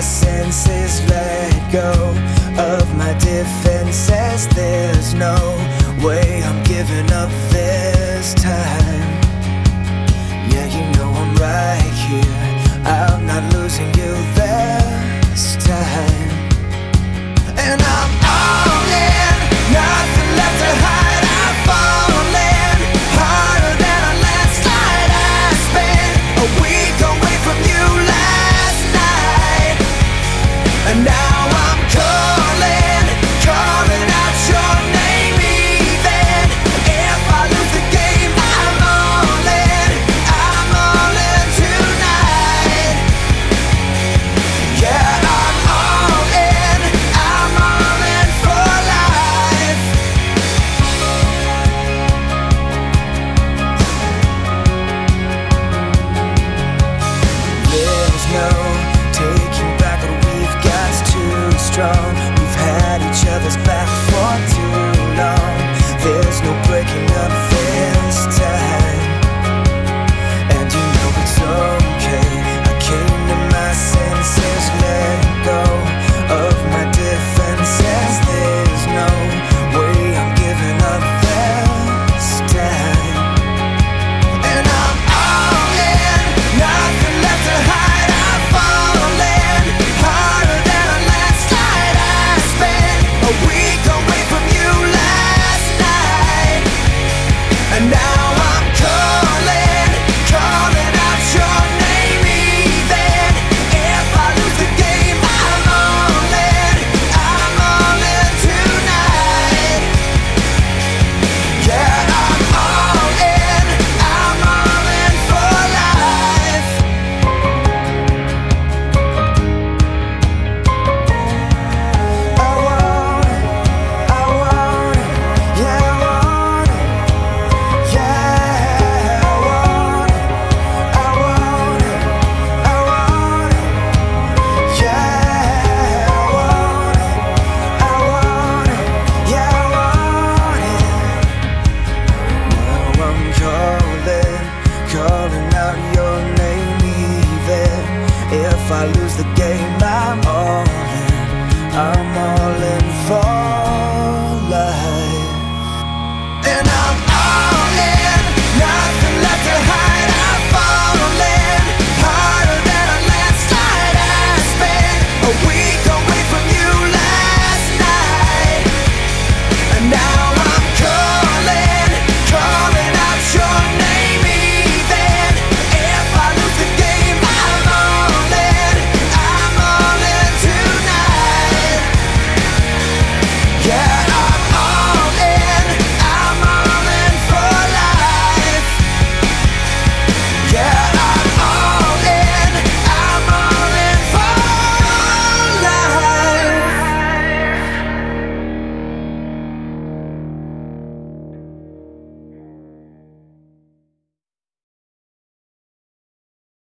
senses, let go of my defenses. There's no way I'm giving up this time. Yeah, you know I'm right here, I'm not losing you this time. And I'm all in, nothing left to hide. I've fallen harder than a landslide. I spent a week away from you last night, and now I'm calling out your name. Even if I lose the game, I'm all in tonight. Yeah, I'm all in for life. There's no taking back what we've got's too strong. We've had each other's back for too long. There's no breaking up this time, and you know it's okay. I came to my senses, let go of my defenses. There's no way I'm giving up this time. And I'm all in, nothing left to hide. I've fallen harder than a landslide. I spent a week away from you last night, and now I'm calling out your name. Even if I lose the game, I'm all in tonight. Yeah, I'm all in for life. I want it, yeah, I want it, yeah, I want it, yeah, I want it, yeah, I want it. Now I'm calling out your name. Even if I lose the game, I'm all in